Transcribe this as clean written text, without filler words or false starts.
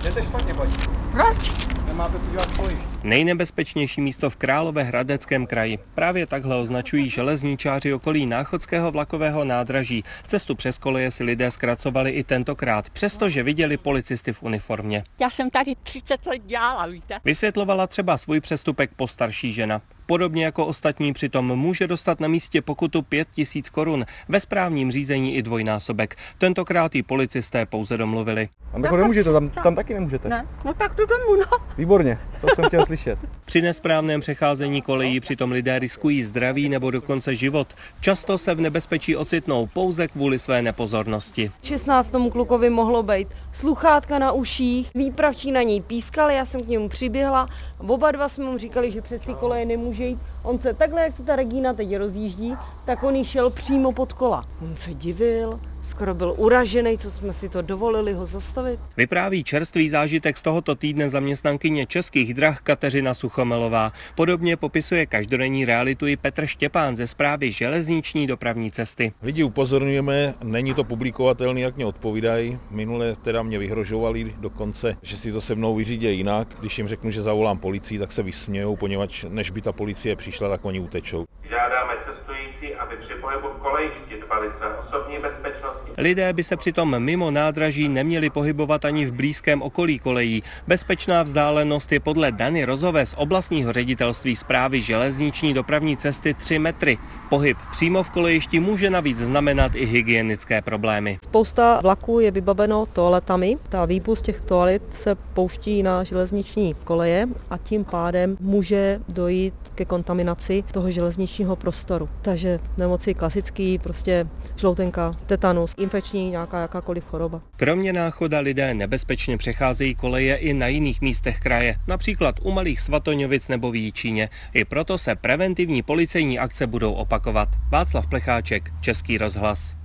Jdete špatně, paní. Proč? Nemáte co dělat v kolejišti. Nejnebezpečnější místo v Královéhradeckém kraji. Právě takhle označují železničáři okolí Náchodského vlakového nádraží. Cestu přes koleje si lidé zkracovali i tentokrát, přestože viděli policisty v uniformě. Já jsem tady 30 let dělala, víte? Vysvětlovala třeba svůj přestupek postarší žena. Podobně jako ostatní přitom může dostat na místě pokutu 5 000 korun, ve správním řízení i dvojnásobek. Tentokrát ji policisté pouze domluvili. Tam jako nemůžete, tam taky nemůžete. Ne, no tak to domů, no. Výborně, to jsem chtěl slyšet. Při nesprávném přecházení kolejí přitom lidé riskují zdraví nebo dokonce život. Často se v nebezpečí ocitnou pouze kvůli své nepozornosti. 16 tomu klukovi mohlo být sluchátka na uších, výpravčí na něj pískali, já jsem k němu přiběhla, oba dva jsme mu říkali, že přes ty koleje nemůže jít. On se takhle, jak se ta Regína teď rozjíždí, tak on jí šel přímo pod kola. On se divil, skoro byl uražený, co jsme si to dovolili ho zastavit. Vypráví čerstvý zážitek z tohoto týdne zaměstnankyně Českých drah Kateřina Suchomelová. Podobně popisuje každodenní realitu i Petr Štěpán ze Správy železniční dopravní cesty. Lidi upozorňujeme, není to publikovatelný, jak mě odpovídají. Minule teda mě vyhrožovali dokonce, že si to se mnou vyřídí jinak. Když jim řeknu, že zavolám policii, tak se vysmějou, poněvadž než by ta policie přišla, tak oni utečou. Žádáme cestující, aby při pohybu v kolejišti dbali své osobní bezpečnosti. Lidé by se přitom mimo nádraží neměli pohybovat ani v blízkém okolí kolejí. Bezpečná vzdálenost je podle Dany Rozové z oblastního ředitelství Správy železniční dopravní cesty 3 metry. Pohyb přímo v kolejišti může navíc znamenat i hygienické problémy. Spousta vlaků je vybaveno toaletami. Ta výpust těch toalet se pouští na železniční koleje a tím pádem může dojít ke kontaminaci toho železničního prostoru. Takže nemoci klasický, prostě žloutenka, tetanus, infekční nějaká jakákoliv choroba. Kromě Náchoda lidé nebezpečně přecházejí koleje i na jiných místech kraje, například u Malých Svatoňovic nebo v Jičíně. I proto se preventivní policejní akce budou opakovat. Václav Plecháček, Český rozhlas.